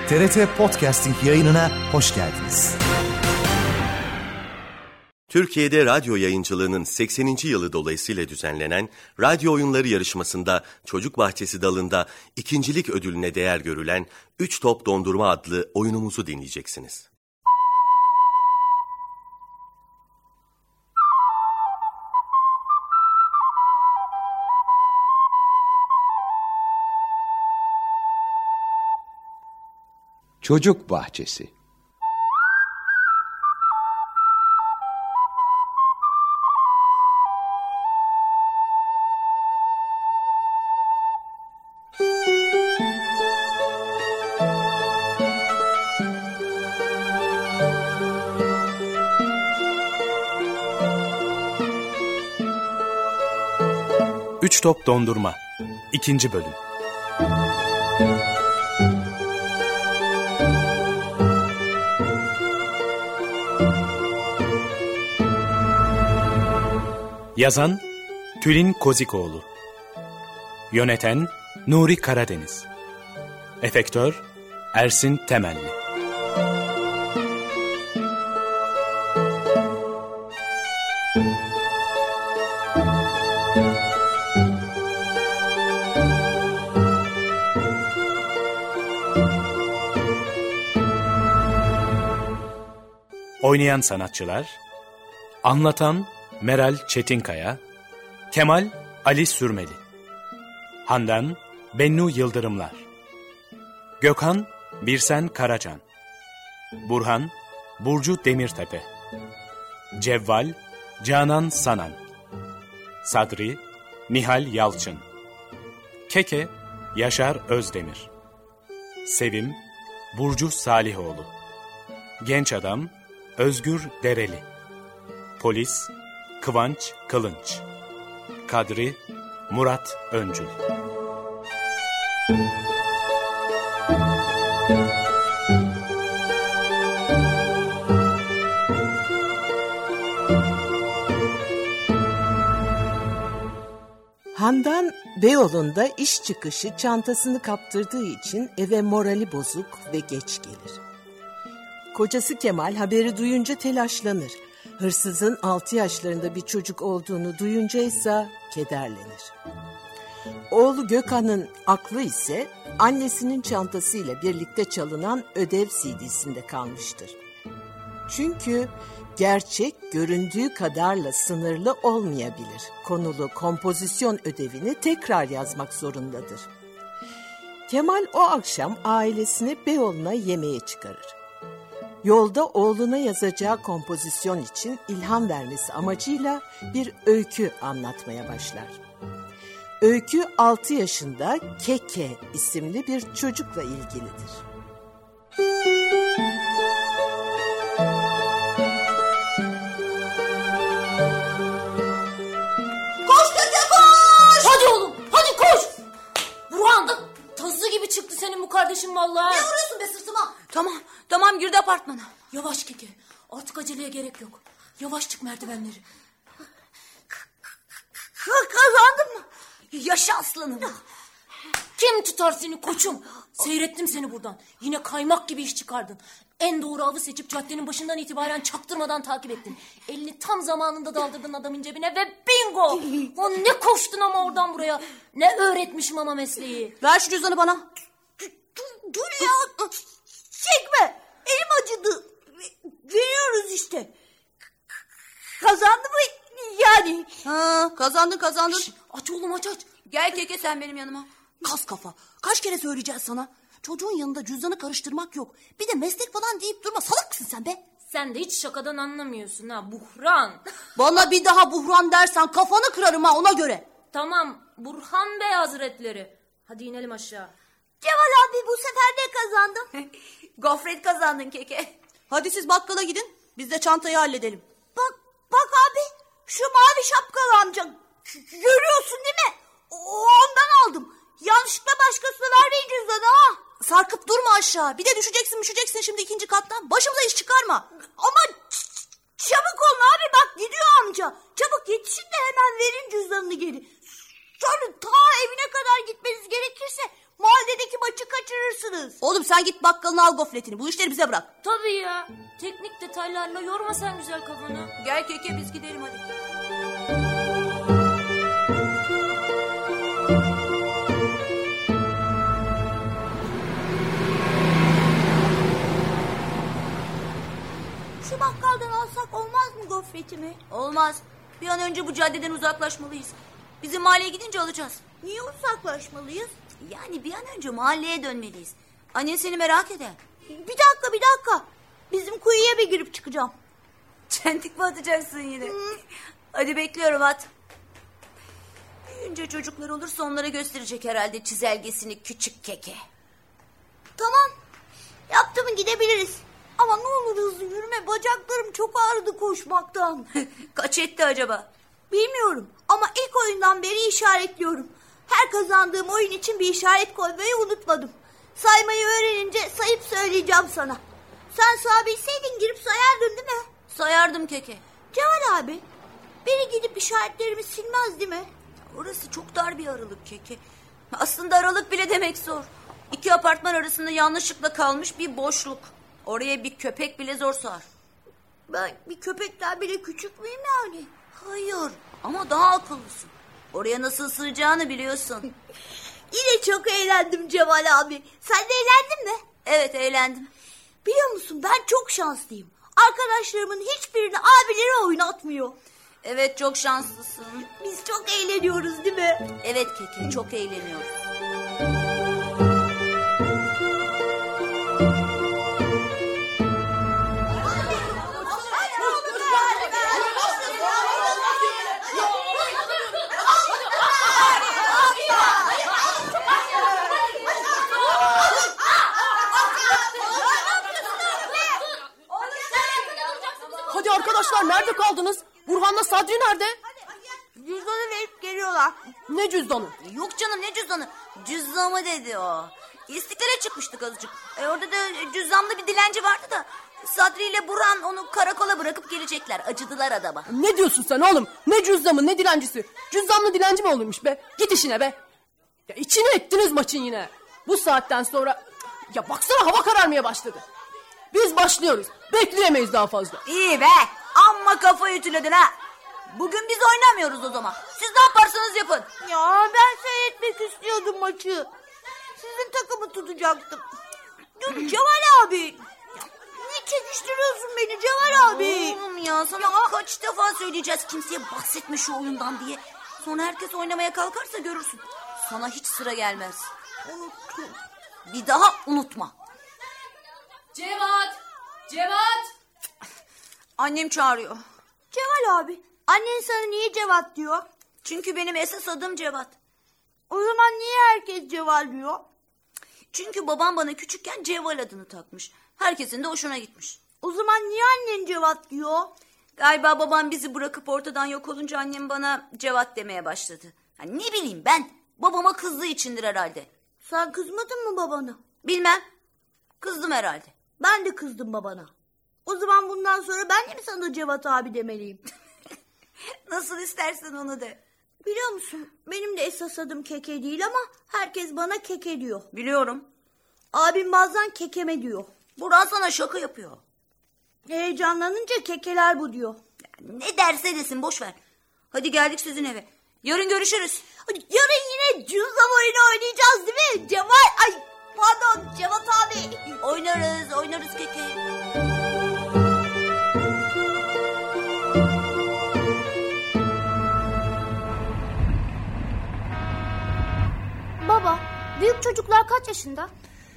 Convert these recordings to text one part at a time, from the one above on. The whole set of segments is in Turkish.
TRT Podcasting yayınına hoş geldiniz. Türkiye'de radyo yayıncılığının 80. yılı dolayısıyla düzenlenen radyo oyunları yarışmasında Çocuk Bahçesi dalında ikincilik ödülüne değer görülen 3 Top Dondurma adlı oyunumuzu dinleyeceksiniz. Çocuk Bahçesi. Üç Top Dondurma 2. Bölüm. Yazan Tülin Kozikoğlu. Yöneten Nuri Karadeniz. Efektör Ersin Temelli. Oynayan sanatçılar: Anlatan Meral Çetinkaya, Kemal Ali Sürmeli, Handan Bennu Yıldırımlar, Gökhan Birsen Karacan, Burhan Burcu Demirtepe, Cevval Canan Sanan, Sadri Nihal Yalçın, Keke Yaşar Özdemir, Sevim Burcu Salihoğlu, Genç Adam Özgür Dereli, Polis Kıvanç Kılınç, Kadri Murat Öncül. Handan Beyoğlu'nda iş çıkışı çantasını kaptırdığı için eve morali bozuk ve geç gelir. Kocası Kemal haberi duyunca telaşlanır. Hırsızın 6 yaşlarında bir çocuk olduğunu duyunca ise kederlenir. Oğlu Gökhan'ın aklı ise annesinin çantasıyla birlikte çalınan ödev CD'sinde kalmıştır. Çünkü gerçek göründüğü kadarla sınırlı olmayabilir. Konulu kompozisyon ödevini tekrar yazmak zorundadır. Kemal o akşam ailesini Beyoğlu'na yemeğe çıkarır. Yolda oğluna yazacağı kompozisyon için ilham vermesi amacıyla bir öykü anlatmaya başlar. Öykü 6 yaşında Keke isimli bir çocukla ilgilidir. Koş Keke koş! Hadi oğlum hadi koş! Burhan da tazı gibi çıktı senin bu kardeşin vallahi. Ne vuruyorsun be sırtıma? Tamam girdi apartmana. Yavaş Keke, artık aceleye gerek yok. Yavaş çık merdivenleri. Kazandın mı? Yaşa aslanım. Kim tutar seni koçum? Seyrettim seni buradan. Yine kaymak gibi iş çıkardın. En doğru avı seçip caddenin başından itibaren çaktırmadan takip ettin. Elini tam zamanında daldırdın adamın cebine ve bingo! O ne koştun ama oradan buraya. Ne öğretmişim ama mesleği. Ver şu cüzdanı bana. Dur ya. Çekme. Elim acıdı. Veriyoruz işte. Kazandı mı yani? Ha, kazandın. Şş, aç oğlum aç. Gel Keke sen benim yanıma. Kas kafa. Kaç kere söyleyeceğiz sana? Çocuğun yanında cüzdanı karıştırmak yok. Bir de meslek falan deyip durma. Salak mısın sen be? Sen de hiç şakadan anlamıyorsun ha. Buhran. Bana bir daha buhran dersen kafanı kırarım ha, ona göre. Tamam. Burhan Bey Hazretleri. Hadi inelim aşağı. Cemal abi bu sefer ne kazandın? Gofret kazandın Keke. Hadi siz bakkala gidin. Biz de çantayı halledelim. Bak abi şu mavi şapkalı amca. Görüyorsun değil mi? Ondan aldım. Yanlışlıkla başkasına vermeyin cüzdanı ha. Sarkıp durma aşağı. Bir de düşeceksin şimdi 2. kattan. Başımıza iş çıkarma. Ama çabuk olun abi, bak gidiyor amca. Çabuk yetişin de hemen verin cüzdanını geri. Sonra ta evine kadar gitmeniz gerekirse mahalledeki maçı kaçırırsınız. Oğlum sen git bakkalına al gofretini. Bu işleri bize bırak. Tabii ya. Teknik detaylarla yorma sen güzel kafanı. Gel Keke biz gidelim hadi. Şu bakkaldan alsak olmaz mı gofretimi? Olmaz. Bir an önce bu caddeden uzaklaşmalıyız. Bizim mahalleye gidince alacağız. Niye uzaklaşmalıyız? Yani bir an önce mahalleye dönmeliyiz. Annen seni merak eder. Bir dakika. Bizim kuyuya bir girip çıkacağım. Çentik mi atacaksın yine? Hadi bekliyorum at. Büyüyünce çocuklar olursa onlara gösterecek herhalde çizelgesini küçük Keke. Tamam. Yaptı mı gidebiliriz. Ama ne olur hızlı yürüme. Bacaklarım çok ağrıdı koşmaktan. Kaç etti acaba? Bilmiyorum ama ilk oyundan beri işaretliyorum. Her kazandığım oyun için bir işaret koymayı unutmadım. Saymayı öğrenince sayıp söyleyeceğim sana. Sen sağabilseydin girip sayardın değil mi? Sayardım Keke. Cemal abi, biri gidip işaretlerimi silmez değil mi? Orası çok dar bir aralık Keke. Aslında aralık bile demek zor. İki apartman arasında yanlışlıkla kalmış bir boşluk. Oraya bir köpek bile zor sığar. Ben bir köpekten bile küçük müyüm yani? Hayır ama daha akıllısın. Oraya nasıl sığacağını biliyorsun. Yine çok eğlendim Cemal abi. Sen de eğlendin mi? Evet eğlendim. Biliyor musun ben çok şanslıyım. Arkadaşlarımın hiçbirini abileri oynatmıyor. Evet çok şanslısın. Biz çok eğleniyoruz değil mi? Evet Keke çok eğleniyoruz. Hadi arkadaşlar nerede kaldınız? Burhan'la Sadri nerede? Cüzdanı verip geliyorlar. Ne cüzdanı? Yok canım ne cüzdanı? Cüzdanı dedi o. İstiklale çıkmıştık azıcık. Orada da cüzdanlı bir dilenci vardı da Sadri ile Burhan onu karakola bırakıp gelecekler. Acıdılar adama. Ne diyorsun sen oğlum? Ne cüzdanı ne dilencisi? Cüzdanlı dilenci mi olurmuş be? Git işine be. Ya içine ettiniz maçın yine. Bu saatten sonra... Ya baksana hava kararmaya başladı. Biz başlıyoruz. Bekleyemeyiz daha fazla. İyi be. Amma kafayı ütüledin ha. Bugün biz oynamıyoruz o zaman. Siz ne yaparsanız yapın. Ya ben seyretmek istiyordum maçı. Sizin takımı tutacaktım. Dur Cemal abi. Niye çekiştiriyorsun beni Cemal abi? Oğlum ya sana kaç defa söyleyeceğiz kimseye bahsetme şu oyundan diye. Sonra herkes oynamaya kalkarsa görürsün. Sana hiç sıra gelmez. Unuttum. Bir daha unutma. Cevat! Annem çağırıyor. Ceval abi, annen sana niye Cevat diyor? Çünkü benim esas adım Cevat. O zaman niye herkes Ceval diyor? Çünkü babam bana küçükken Ceval adını takmış. Herkesin de hoşuna gitmiş. O zaman niye annen Cevat diyor? Galiba babam bizi bırakıp ortadan yok olunca annem bana Cevat demeye başladı. Ne bileyim ben, babama kızdığı içindir herhalde. Sen kızmadın mı babana? Bilmem, kızdım herhalde. Ben de kızdım babana. O zaman bundan sonra ben de mi sana Cevat abi demeliyim? Nasıl istersen onu de. Biliyor musun benim de esas adım Keke değil ama herkes bana Keke diyor. Biliyorum. Abim bazen kekeme diyor. Burhan sana şaka yapıyor. Heyecanlanınca kekeler bu diyor. Ne derse desin boş ver. Hadi geldik sizin eve. Yarın görüşürüz. Yarın yine cüzdan oyunu oynayacağız değil mi? Cevat abi. Oynarız Keke. Baba, büyük çocuklar kaç yaşında?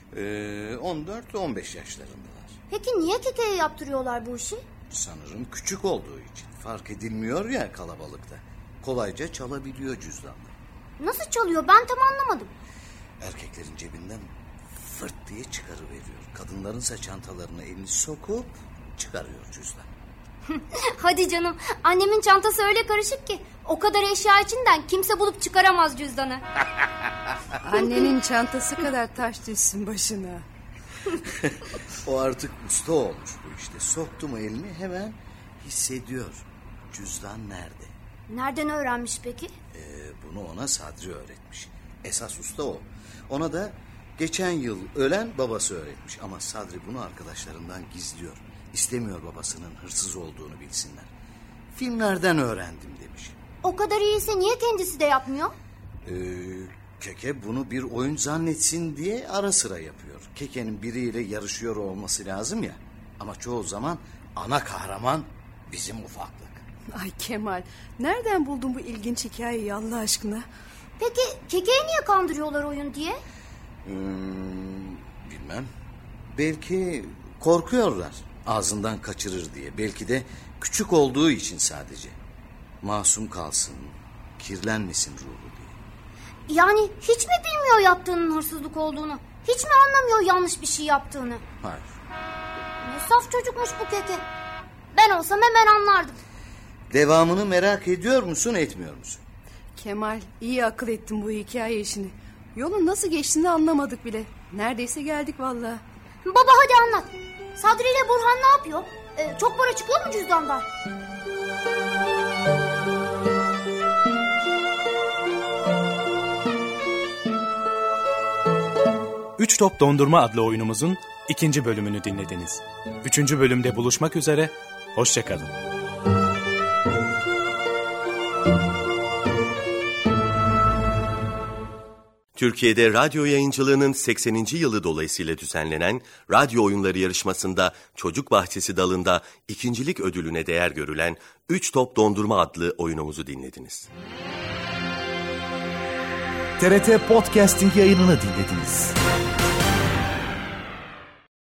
14-15 yaşlarındalar. Peki niye Keke'ye yaptırıyorlar bu işi? Sanırım küçük olduğu için. Fark edilmiyor ya kalabalıkta. Kolayca çalabiliyor cüzdanları. Nasıl çalıyor ben tam anlamadım. Erkeklerin cebinden fırt diye çıkarıveriyor. Kadınlarınsa çantalarına elini sokup çıkarıyor cüzdan. Hadi canım, annemin çantası öyle karışık ki o kadar eşya içinden kimse bulup çıkaramaz cüzdanı. Annenin çantası kadar taş düşsün başına. O artık usta olmuş bu işte. Soktu mu elini hemen hissediyor. Cüzdan nerede? Nereden öğrenmiş peki? Bunu ona Sadri öğretmiş. Esas usta o. Ona da Geçen yıl ölen babası öğretmiş ama Sadri bunu arkadaşlarından gizliyor. İstemiyor babasının hırsız olduğunu bilsinler. Filmlerden öğrendim demiş. O kadar iyiyse niye kendisi de yapmıyor? Keke bunu bir oyun zannetsin diye ara sıra yapıyor. Keke'nin biriyle yarışıyor olması lazım ya. Ama çoğu zaman ana kahraman bizim ufaklık. Ay Kemal, nereden buldun bu ilginç hikayeyi Allah aşkına? Peki Keke'yi niye kandırıyorlar oyun diye? Bilmem. Belki korkuyorlar ağzından kaçırır diye. Belki de küçük olduğu için sadece. Masum kalsın, kirlenmesin ruhu diye. Yani hiç mi bilmiyor yaptığının hırsızlık olduğunu? Hiç mi anlamıyor yanlış bir şey yaptığını? Hayır. Ne saf çocukmuş bu Keke. Ben olsam hemen anlardım. Devamını merak ediyor musun, etmiyor musun? Kemal, iyi akıl ettin bu hikaye işini. Yolun nasıl geçtiğini anlamadık bile. Neredeyse geldik vallahi. Baba hadi anlat. Sadri ile Burhan ne yapıyor? Çok para çıkıyor mu cüzdandan? Üç Top Dondurma adlı oyunumuzun 2. bölümünü dinlediniz. 3. bölümde buluşmak üzere, hoşça kalın. Türkiye'de radyo yayıncılığının 80. yılı dolayısıyla düzenlenen radyo oyunları yarışmasında Çocuk Bahçesi dalında ikincilik ödülüne değer görülen 3 Top Dondurma adlı oyunumuzu dinlediniz. TRT Podcasting yayınını dinlediniz.